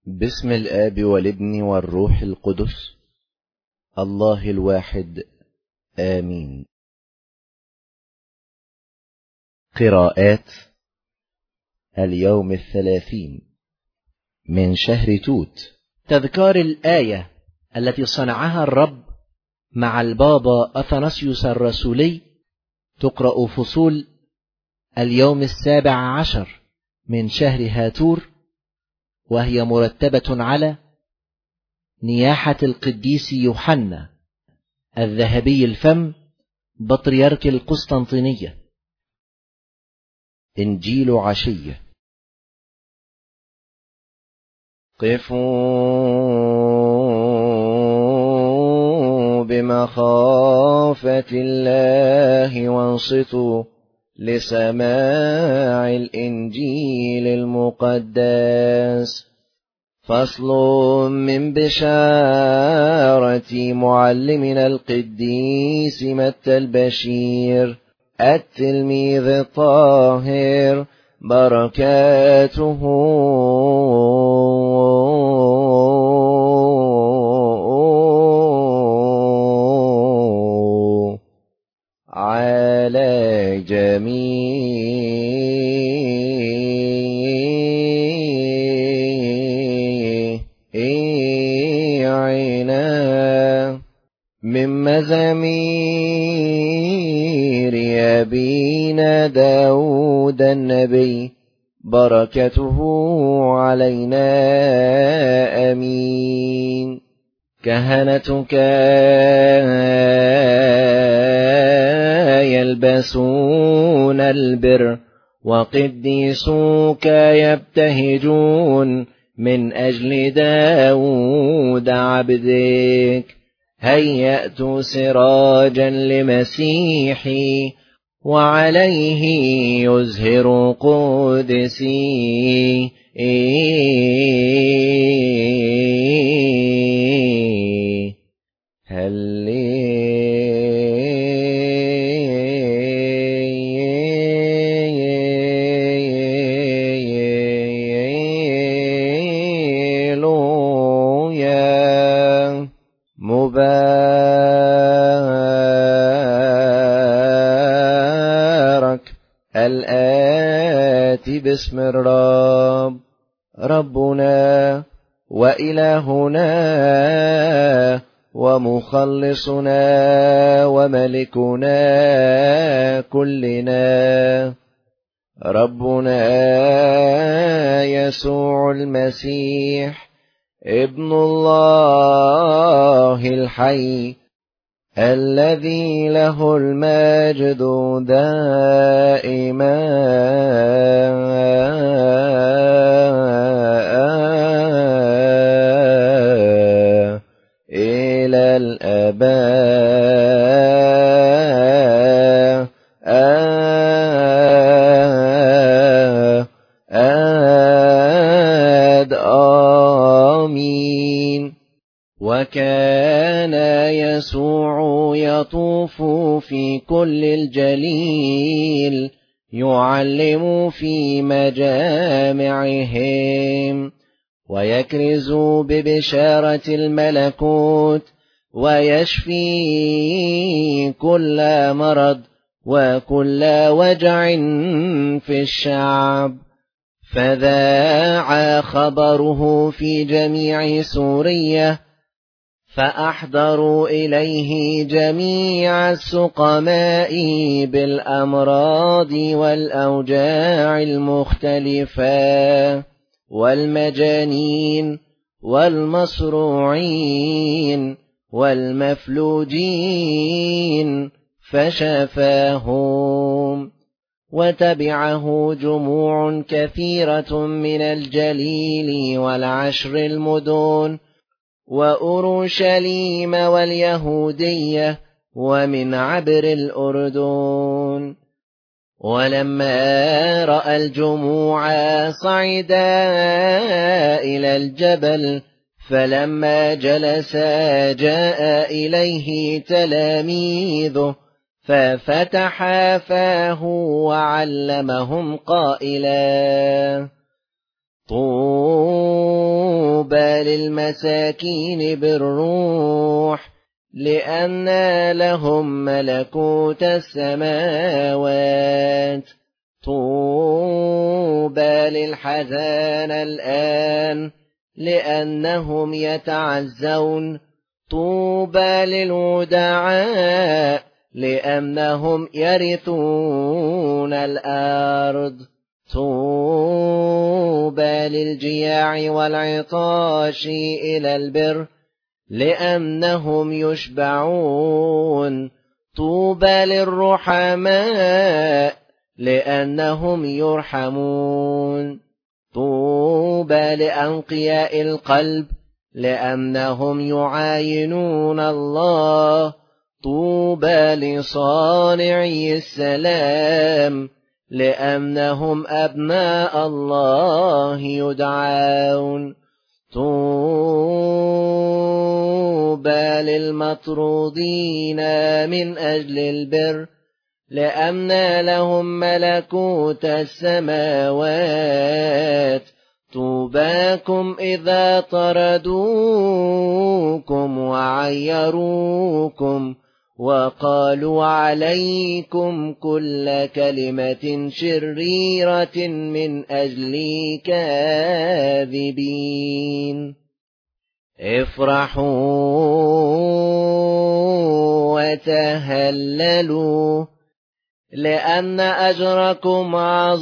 باسم الآب والابن والروح القدس الله الواحد آمين. قراءات اليوم 30 من شهر توت. تذكار الآية التي صنعها الرب مع البابا أثناسيوس الرسولي تقرأ فصول اليوم 17 من شهر هاتور، وهي مرتبة على نياحة القديس يوحنا الذهبي الفم بطريرك القسطنطينية. إنجيل عشية. قفوا بمخافة الله وانصتوا لسماع الإنجيل المقدس. فصل من بشارة معلمنا القديس متى البشير التلميذ الطاهر، بركاته على جميعنا. من مزامير أبينا داود النبي، بركته علينا آمين. كهنتك يلبسون البر، وقديسوك يبتهجون من أجل داود عبدك. هيأت سراجا لمسيحي، وعليه يزهر قدسي. هللويا. مبارك الآتي باسم الرب، ربنا وإلهنا ومخلصنا وملكنا كلنا، ربنا يسوع المسيح ابن الله الحي، الذي له المجد دائما إلى الآباء. آمين. وكان يسوع يطوف في كل الجليل، يعلم في مجامعهم، ويكرز ببشارة الملكوت، ويشفي كل مرض وكل وجع في الشعب. فذاع خبره في جميع سوريا، فأحضروا إليه جميع السقماء بالأمراض والأوجاع المختلفة، والمجانين والمصروعين والمفلوجين، فشفاهم. وتبعه جموع كثيرة من الجليل والعشر المدن وأورشليم واليهودية ومن عبر الأردن. ولما رأى الجموع صعدا إلى الجبل، فلما جلس جاء إليه تلاميذه، ففتح فاه وعلمهم قائلا: طوبى للمساكين بالروح لأن لهم ملكوت السماوات. طوبى للحزان الآن لأنهم يتعزون. طوبى للودعاء لأنهم يرثون الأرض. طوبى للجياع والعطاش إلى البر لأنهم يشبعون. طوبى للرحماء لأنهم يرحمون. طوبى لأنقياء القلب لأنهم يعاينون الله. طوبى لصانعي السلام لأنهم أبناء الله يدعون. طوبى للمطرودين من أجل البر لأن لهم ملكوت السماوات. طوباكم إذا طردوكم وعيروكم وقالوا عليكم كل كلمة شريرة من أجل كاذبين. افرحوا وتهللوا لأن أجركم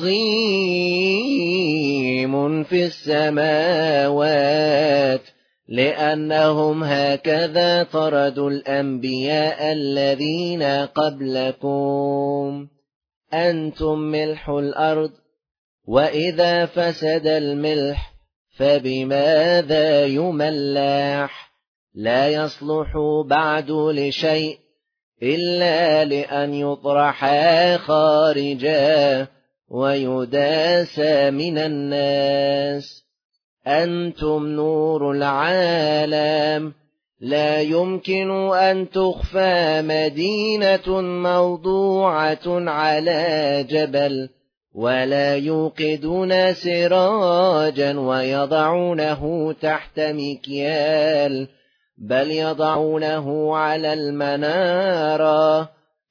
عظيم في السماوات لأنهم هكذا طردوا الأنبياء الذين قبلكم. أنتم ملح الأرض، وإذا فسد الملح فبماذا يملح؟ لا يصلح بعد لشيء إلا لأن يطرح خارجا ويداس من الناس. أنتم نور العالم، لا يمكن أن تخفى مدينة موضوعة على جبل، ولا يوقدون سراجا ويضعونه تحت مكيال، بل يضعونه على المنارة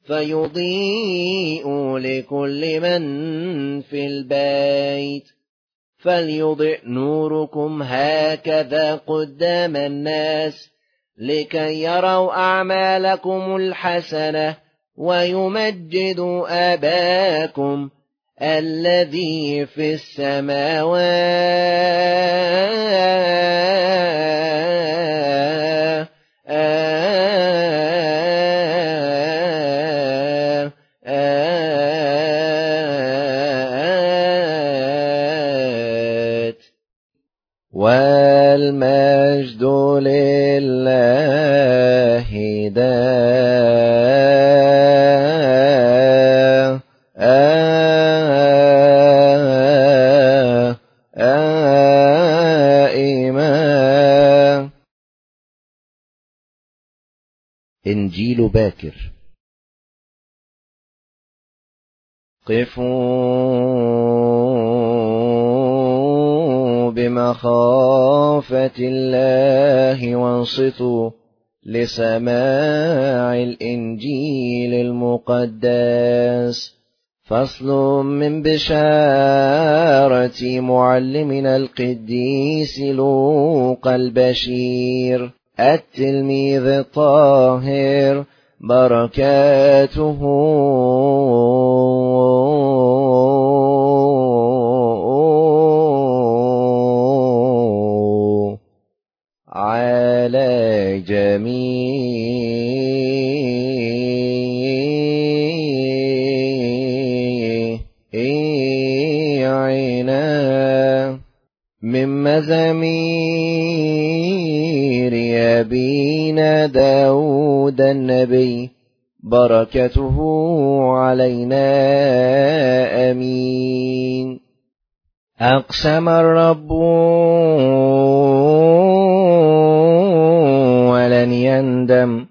فيضيء لكل من في البيت. فليضئ نوركم هكذا قدام الناس لكي يروا أعمالكم الحسنة ويمجدوا أباكم الذي في السماوات. والمجد لله دائما. إنجيل باكر. قفوا بمخافة الله وانصتوا لسماع الإنجيل المقدس. فصل من بشارة معلمنا القديس لوقا البشير التلميذ الطاهر، بركاته على جميعنا. من مزامير أبينا داود النبي، بركته علينا آمين. أقسم الرب ولن يندم،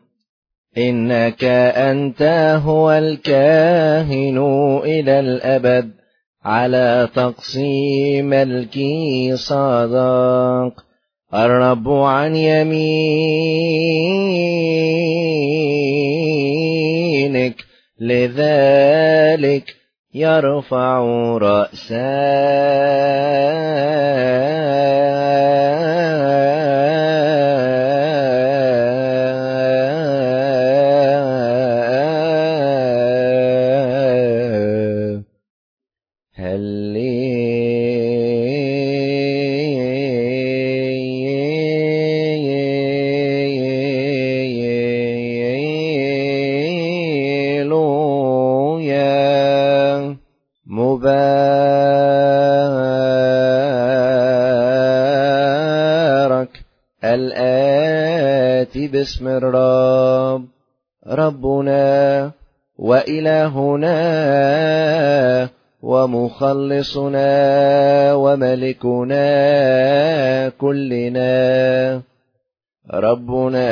إنك أنت هو الكاهن إلى الأبد، على تقسيم ملكي صدق. الرب عن يمينك لذلك يرفع مبارك الآتي باسم الرب ربنا وإلهنا ومخلصنا وملكنا كلنا، ربنا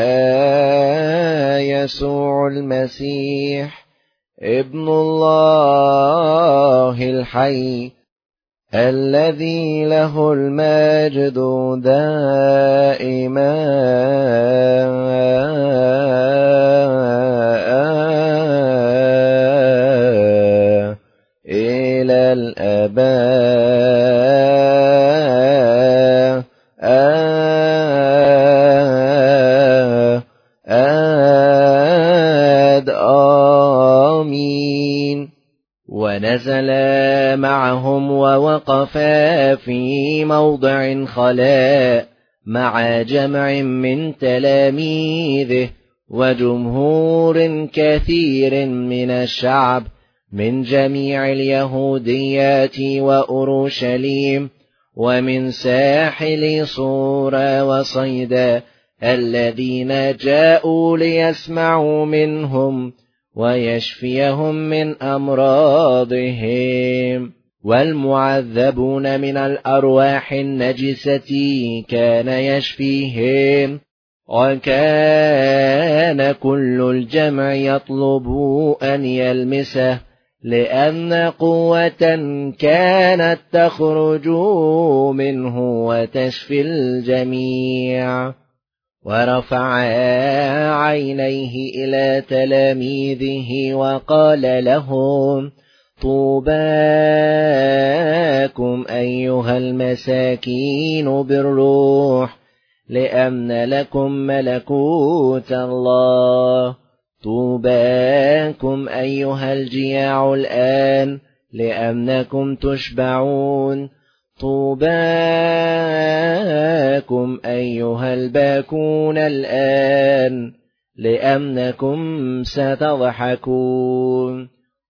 يسوع المسيح ابن الله الحي، الذي له المجد دائما إلى الآباء آمين. ونزل معهم ووقف في موضع خلاء مع جمع من تلاميذه وجمهور كثير من الشعب من جميع اليهوديات وأورشليم ومن ساحل صور وصيدا، الذين جاءوا ليسمعوا منهم ويشفيهم من أمراضهم. والمعذبون من الأرواح النجسة كان يشفيهم. وكان كل الجمع يطلب أن يلمسه، لأن قوة كانت تخرج منه وتشفي الجميع. ورفع عينيه إلى تلاميذه وقال لهم: طوباكم أيها المساكين بالروح، لأن لكم ملكوت الله. طوباكم أيها الجياع الآن، لأنكم تشبعون. طوباكم أيها الباكون الآن، لأنكم ستضحكون.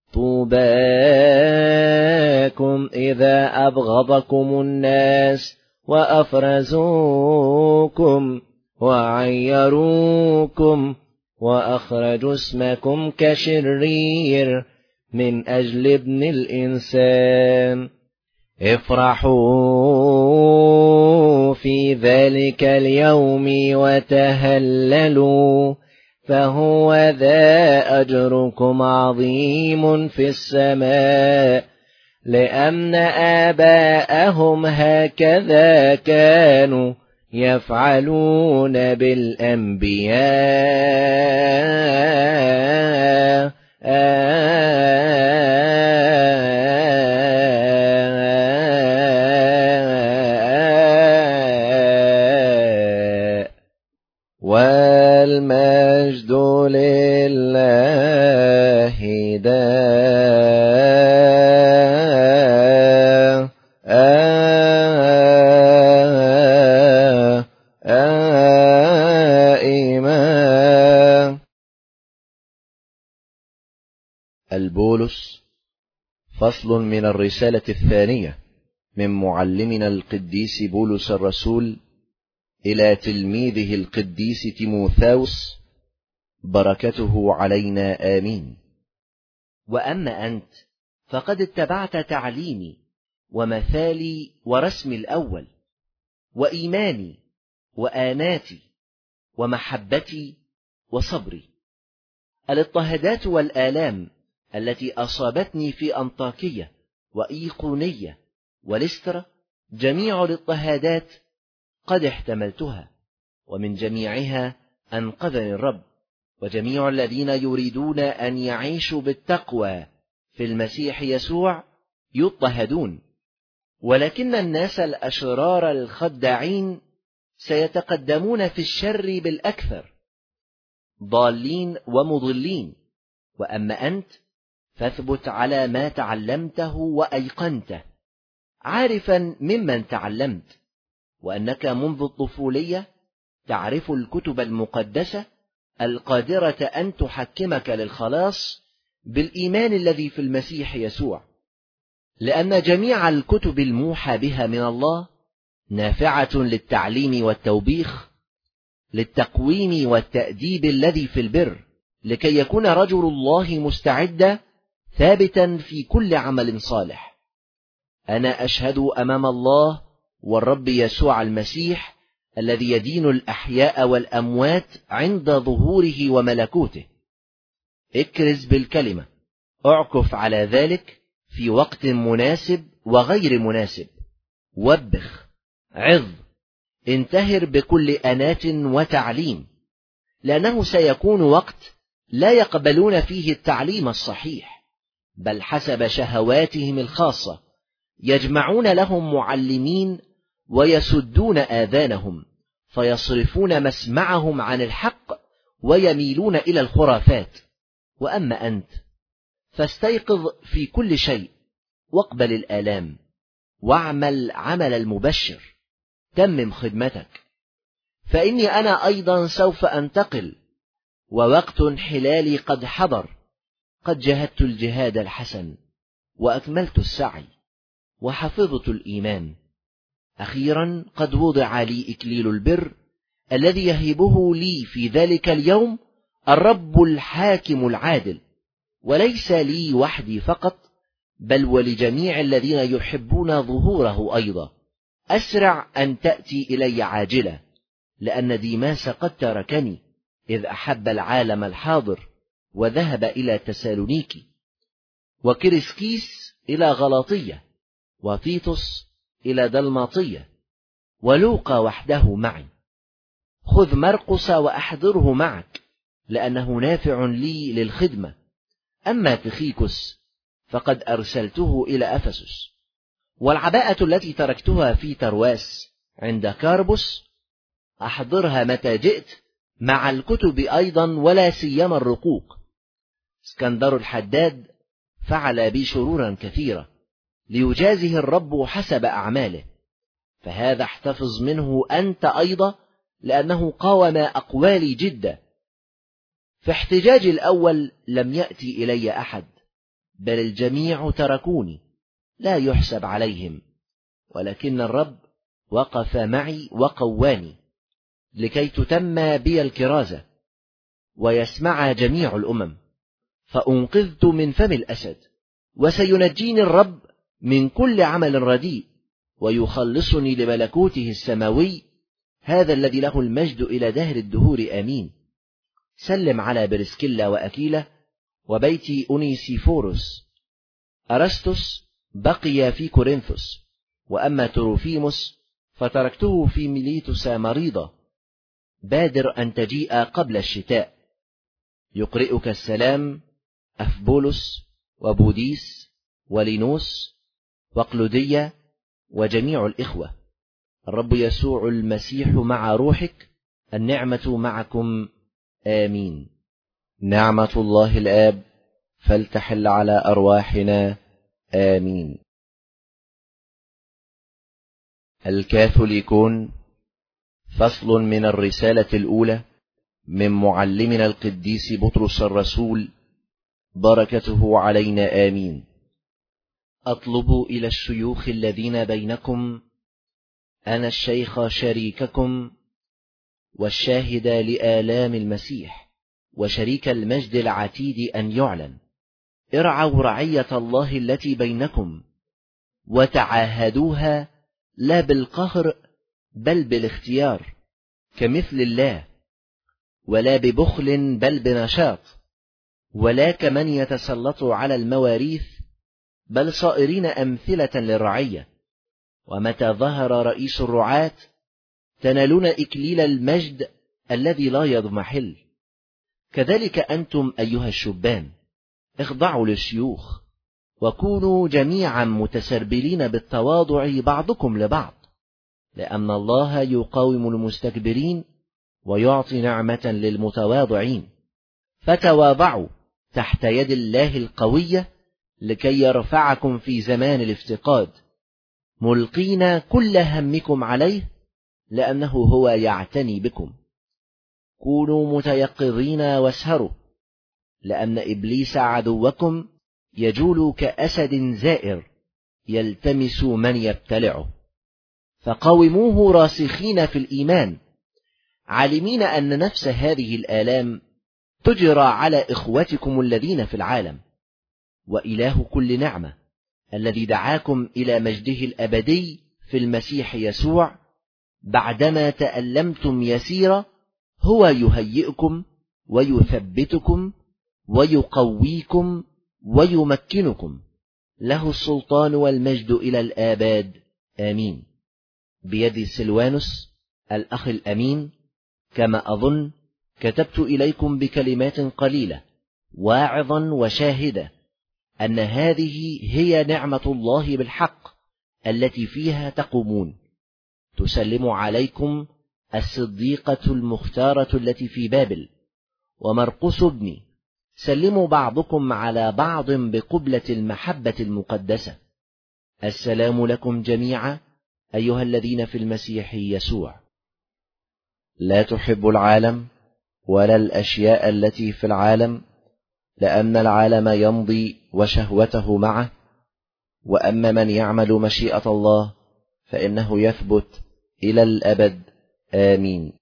طوباكم إذا أبغضكم الناس وأفرزوكم وعيروكم وأخرجوا اسمكم كشرير من أجل ابن الإنسان. افرحوا في ذلك اليوم وتهللوا، فهو ذا أجركم عظيم في السماء، لأن آباءهم هكذا كانوا يفعلون بالأنبياء. والمجد لله دائما. البولس، فصل من الرسالة الثانية من معلمنا القديس بولس الرسول إلى تلميذه القديس تيموثاوس، بركته علينا آمين. وأما أنت فقد اتبعت تعليمي ومثالي ورسمي الأول، وإيماني وآناتي ومحبتي وصبري. الاضطهادات والآلام التي أصابتني في أنطاكية وإيقونية ولسترة، جميع الاضطهادات قد احتملتها، ومن جميعها أنقذني الرب. وجميع الذين يريدون أن يعيشوا بالتقوى في المسيح يسوع يضطهدون، ولكن الناس الأشرار الخداعين سيتقدمون في الشر بالأكثر، ضالين ومضلين. وأما أنت فاثبت على ما تعلمته وأيقنته، عارفا ممن تعلمت، وأنك منذ الطفولية تعرف الكتب المقدسة القادرة أن تحكمك للخلاص بالإيمان الذي في المسيح يسوع، لأن جميع الكتب الموحى بها من الله نافعة للتعليم والتوبيخ، للتقويم والتأديب الذي في البر، لكي يكون رجل الله مستعدا ثابتا في كل عمل صالح. أنا أشهد أمام الله والرب يسوع المسيح الذي يدين الأحياء والأموات عند ظهوره وملكوته. اكرز بالكلمة، اعكف على ذلك في وقت مناسب وغير مناسب، وبخ، عظ، انتهر بكل أنات وتعليم، لأنه سيكون وقت لا يقبلون فيه التعليم الصحيح، بل حسب شهواتهم الخاصة يجمعون لهم معلمين ويسدون آذانهم، فيصرفون مسمعهم عن الحق ويميلون إلى الخرافات. وأما أنت فاستيقظ في كل شيء، واقبل الآلام، واعمل عمل المبشر، تمم خدمتك، فإني أنا أيضا سوف أنتقل، ووقت انحلالي قد حضر. قد جهدت الجهاد الحسن، وأكملت السعي، وحفظت الإيمان. أخيرا قد وضع لي إكليل البر الذي يهبه لي في ذلك اليوم الرب الحاكم العادل، وليس لي وحدي فقط، بل ولجميع الذين يحبون ظهوره أيضا. أسرع أن تأتي إلي عاجلة، لأن ديماس قد تركني إذ أحب العالم الحاضر وذهب إلى تسالونيكي، وكريسكيس إلى غلاطية، وتيتوس إلى دلماطية، ولوقا وحده معي. خذ مرقس وأحضره معك، لأنه نافع لي للخدمة. أما تخيكس فقد أرسلته إلى أفسس. والعباءة التي تركتها في ترواس عند كاربوس أحضرها متى جئت، مع الكتب أيضا، ولا سيما الرقوق. اسكندر الحداد فعل بي شرورا كثيرة، ليجازه الرب حسب أعماله، فهذا احتفظ منه أنت أيضا، لأنه قاوم أقوالي جدا. في احتجاجي الأول لم يأتي إلي أحد، بل الجميع تركوني، لا يحسب عليهم، ولكن الرب وقف معي وقواني، لكي تتم بي الكرازة ويسمع جميع الأمم. فأنقذت من فم الأسد، وسينجيني الرب من كل عمل رديء، ويخلصني لملكوته السماوي، هذا الذي له المجد إلى دهر الدهور آمين. سلم على برسكيلا وأكيلة وبيت أونيسيفوروس. أرسطس بقي في كورنثوس، وأما تروفيموس فتركته في ميليتوس مريضة. بادر أن تجيء قبل الشتاء. يقرئك السلام أفبولس وبوديس ولينوس وقلودية وجميع الإخوة. الرب يسوع المسيح مع روحك، النعمة معكم، آمين. نعمة الله الآب فلتحل على أرواحنا، آمين. الكاثوليكون، فصل من الرسالة الأولى من معلمنا القديس بطرس الرسول، بركته علينا، آمين. أطلب إلى الشيوخ الذين بينكم، أنا الشيخ شريككم والشاهد لآلام المسيح وشريك المجد العتيد أن يعلن، ارعوا رعية الله التي بينكم، وتعاهدوها لا بالقهر بل بالاختيار كمثل الله، ولا ببخل بل بنشاط، ولا كمن يتسلط على المواريث، بل صائرين أمثلة للرعية. ومتى ظهر رئيس الرعاة تنالون إكليل المجد الذي لا يضمحل. كذلك أنتم أيها الشبان اخضعوا للشيوخ، وكونوا جميعا متسربلين بالتواضع بعضكم لبعض، لأن الله يقاوم المستكبرين ويعطي نعمة للمتواضعين. فتواضعوا تحت يد الله القوية لكي يرفعكم في زمان الافتقاد، ملقين كل همكم عليه لأنه هو يعتني بكم. كونوا متيقظين واسهروا، لأن إبليس عدوكم يجول كأسد زائر يلتمس من يبتلعه. فقاوموه راسخين في الإيمان، عالمين أن نفس هذه الآلام تجرى على إخوتكم الذين في العالم. وإله كل نعمة الذي دعاكم إلى مجده الأبدي في المسيح يسوع بعدما تألمتم يسيرا هو يهيئكم ويثبتكم ويقويكم ويمكنكم. له السلطان والمجد إلى الآباد، آمين. بيد سلوانوس الأخ الأمين، كما أظن كتبت إليكم بكلمات قليلة واعظا وشاهدة أن هذه هي نعمة الله بالحق التي فيها تقومون. تسلم عليكم الصديقة المختارة التي في بابل ومرقس ابني. سلموا بعضكم على بعض بقبلة المحبة المقدسة. السلام لكم جميعا أيها الذين في المسيح يسوع. لا تحب العالم ولا الأشياء التي في العالم، لأن العالم يمضي وشهوته معه، وأما من يعمل مشيئة الله فإنه يثبت إلى الأبد، آمين.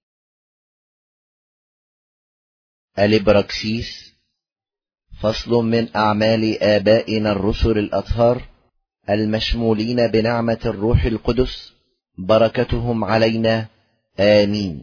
الإبراكسيس. فصل من أعمال آبائنا الرسل الأطهار المشمولين بنعمة الروح القدس، بركتهم علينا، آمين.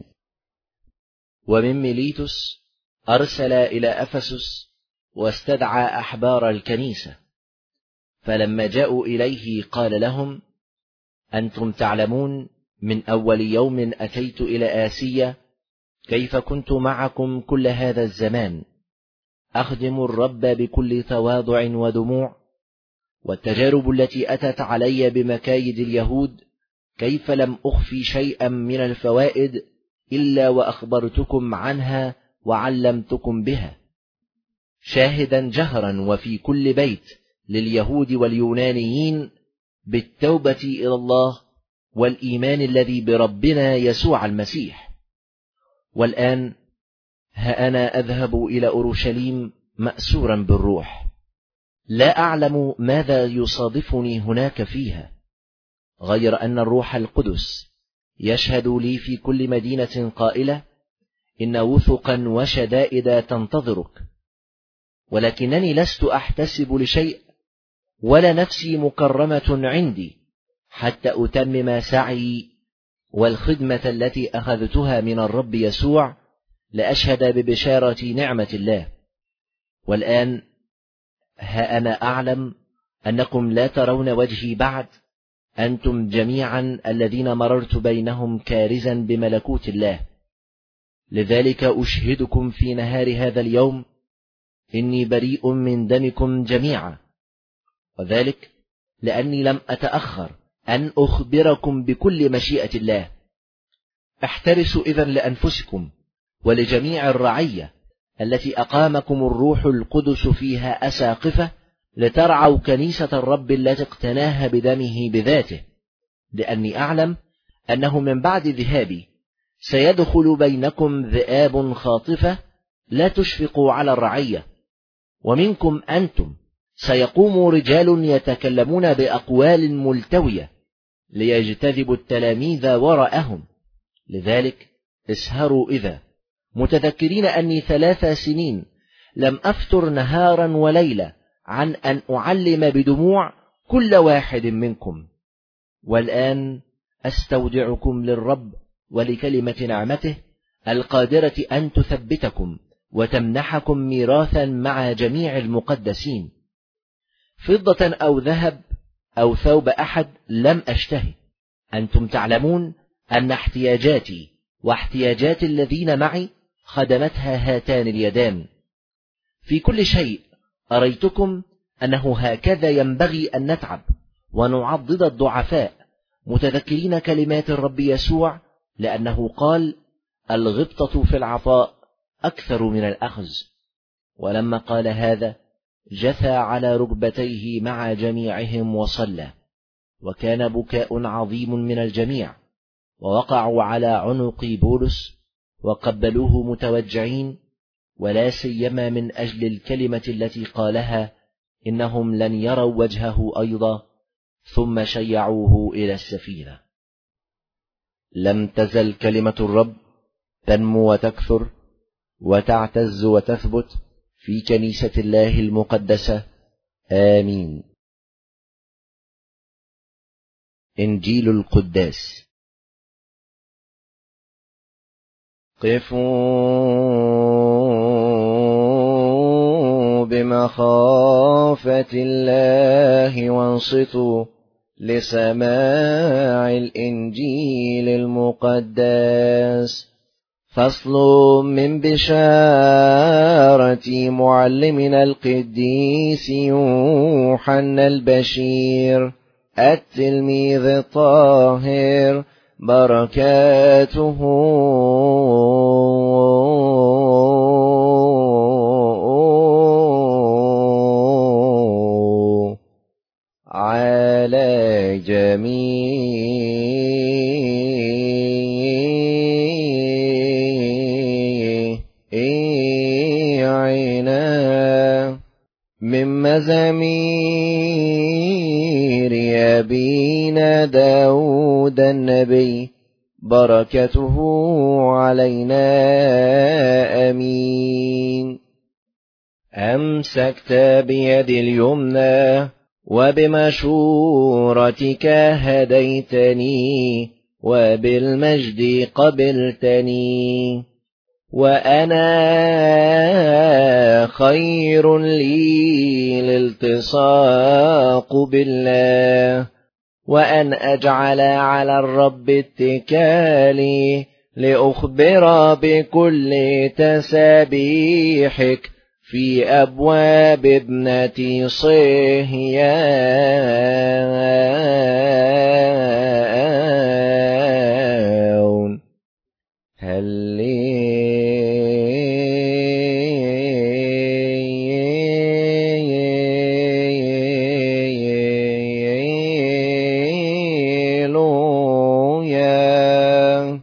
ومن ميليتوس أرسل إلى أفسس واستدعى أحبار الكنيسة، فلما جاءوا إليه قال لهم: أنتم تعلمون من أول يوم أتيت إلى آسيا كيف كنت معكم كل هذا الزمان أخدم الرب بكل تواضع ودموع، والتجارب التي أتت علي بمكايد اليهود كيف لم أخفي شيئا من الفوائد إلا وأخبرتكم عنها وعلمتكم بها، شاهدا جهرا وفي كل بيت لليهود واليونانيين بالتوبة إلى الله والإيمان الذي بربنا يسوع المسيح. والآن ها أنا أذهب إلى أورشليم مأسورا بالروح، لا أعلم ماذا يصادفني هناك فيها، غير أن الروح القدس يشهد لي في كل مدينة قائلة: إن وثقا وشدائد تنتظرك. ولكنني لست أحتسب لشيء، ولا نفسي مكرمة عندي، حتى أتمم سعي والخدمة التي أخذتها من الرب يسوع لأشهد ببشارة نعمة الله. والآن ها أنا أعلم أنكم لا ترون وجهي بعد، أنتم جميعا الذين مررت بينهم كارزا بملكوت الله. لذلك أشهدكم في نهار هذا اليوم إني بريء من دمكم جميعا، وذلك لأني لم أتأخر أن أخبركم بكل مشيئة الله. احترسوا إذن لأنفسكم ولجميع الرعية التي أقامكم الروح القدس فيها أساقفة، لترعوا كنيسة الرب التي اقتناها بدمه بذاته، لأني أعلم أنه من بعد ذهابي سيدخل بينكم ذئاب خاطفة لا تشفقوا على الرعية، ومنكم أنتم سيقوم رجال يتكلمون بأقوال ملتوية ليجتذبوا التلاميذ وراءهم. لذلك اسهروا إذا متذكرين أني 3 سنين لم أفتر نهارا وليلة عن أن أعلم بدموع كل واحد منكم. والآن أستودعكم للرب ولكلمة نعمته القادرة أن تثبتكم وتمنحكم ميراثا مع جميع المقدسين. فضة أو ذهب أو ثوب أحد لم أشتهي. أنتم تعلمون أن احتياجاتي واحتياجات الذين معي خدمتها هاتان اليدان. في كل شيء أريتكم أنه هكذا ينبغي أن نتعب ونعضد الضعفاء، متذكرين كلمات الرب يسوع، لأنه قال: الغبطة في العطاء أكثر من الأخذ. ولما قال هذا جثى على ركبتيه مع جميعهم وصلى، وكان بكاء عظيم من الجميع، ووقعوا على عنق بولس وقبلوه متوجعين، ولا سيما من أجل الكلمة التي قالها إنهم لن يروا وجهه أيضا، ثم شيعوه إلى السفينة. لم تزل كلمة الرب تنمو وتكثر وتعتز وتثبت في كنيسة الله المقدسة. آمين. إنجيل القداس. قفوا بمخافة الله وانصتوا لسماع الإنجيل المقدس. فصل من بشارة معلمنا القديس يوحنا البشير التلميذ الطاهر، بركاته على جميعنا. من مزامير أبينا داود النبي، بركته علينا. آمين. أمسكت بيدي اليمنى وبمشورتك هديتني، وبالمجد قبلتني، وأنا خير لي الالتصاق بالله، وأن أجعل على الرب اتكالي، لأخبر بكل تسابيحك في أبواب ابنة صهيون. هللويا.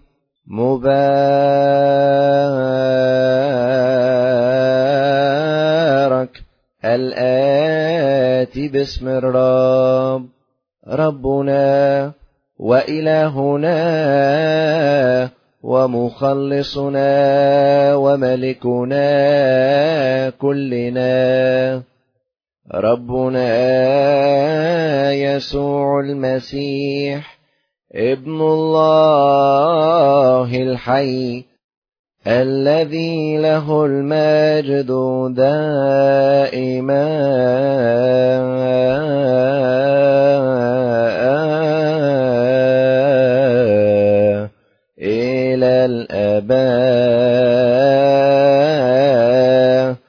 مبارك الآتي باسم الرب، ربنا وإلهنا ومخلصنا وملكنا كلنا، ربنا يسوع المسيح ابن الله الحي، الذي له المجد دائما إلى الآباء.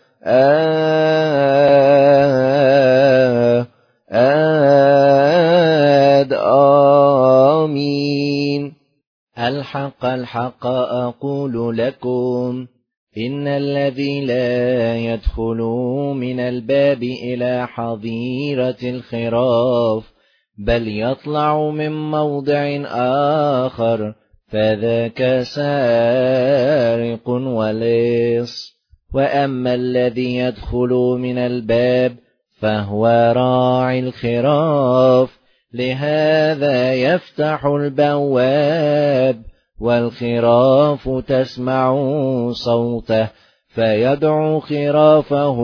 آمين. الحق الحق أقول لكم، إن الذي لا يدخل من الباب إلى حظيرة الخراف، بل يطلع من موضع آخر، فذاك سارق ولص. وأما الذي يدخل من الباب فهو راعي الخراف، لهذا يفتح البواب، والخراف تسمع صوته، فيدعو خرافه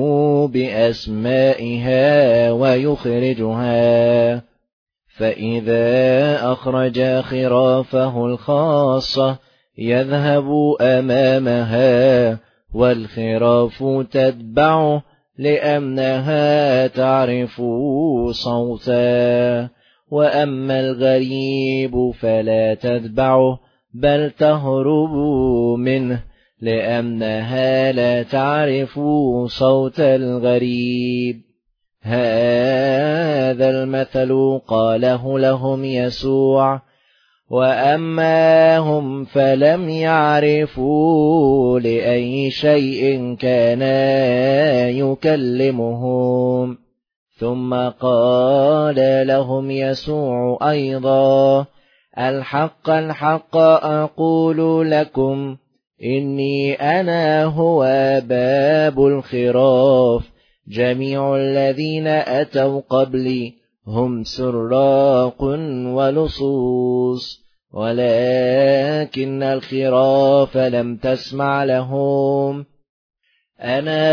بأسمائها ويخرجها. فإذا أخرج خرافه الخاصة يذهب أمامها، والخراف تتبعه، لأنها تعرف صوتا، وأما الغريب فلا تتبعه بل تهرب منه، لأنها لا تعرف صوت الغريب. هذا المثل قاله لهم يسوع، وأما هم فلم يعرفوا لأي شيء كان يكلمهم. ثم قال لهم يسوع أيضا: الحق الحق أقول لكم، إني أنا هو باب الخراف. جميع الذين أتوا قبلي هم سراق ولصوص، ولكن الخراف لم تسمع لهم. أنا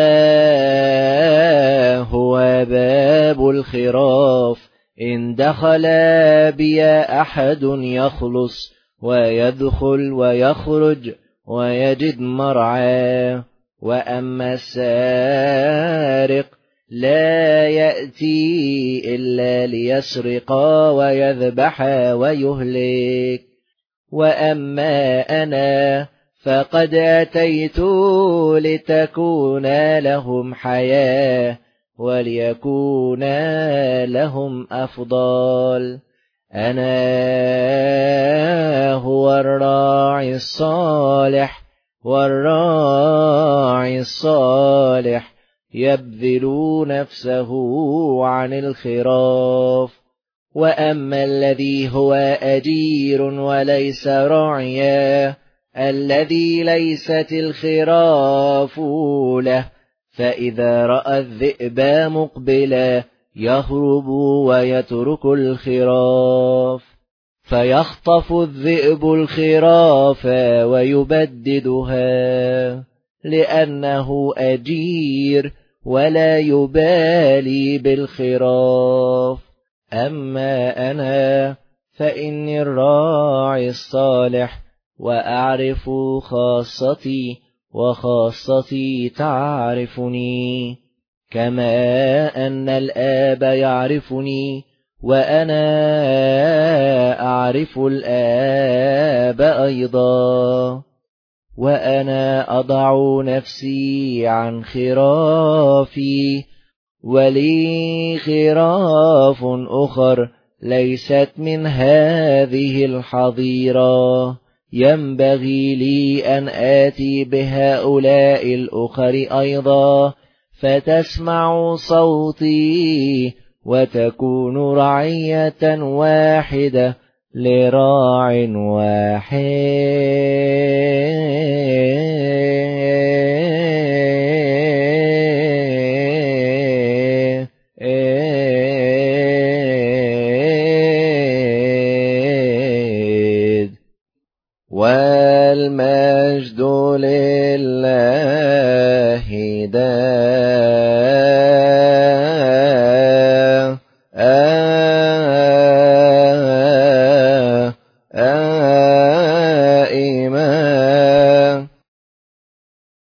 هو باب الخراف، إن دخل بي أحد يخلص ويدخل ويخرج ويجد مرعى. وأما السارق لا يأتي إلا ليسرق ويذبح ويهلك، وأما أنا فقد أتيت لتكون لهم حياة وليكون لهم أفضل. أنا هو الراعي الصالح، والراعي الصالح يبذل نفسه عن الخراف. وأما الذي هو أجير وليس راعيا، الذي ليست الخراف له، فإذا رأى الذئب مقبلا يهرب ويترك الخراف، فيخطف الذئب الخراف ويبددها، لأنه أجير ولا يبالي بالخراف. أما أنا فإني الراعي الصالح، وأعرف خاصتي وخاصتي تعرفني، كما أن الآب يعرفني وأنا أعرف الآب أيضا. وأنا أضع نفسي عن خرافي، ولي خراف أخر ليست من هذه الحظيرة، ينبغي لي أن آتي بهؤلاء الأخر أيضا، فتسمع صوتي وتكون رعية واحدة لراع واحد. والمجد لله دائما.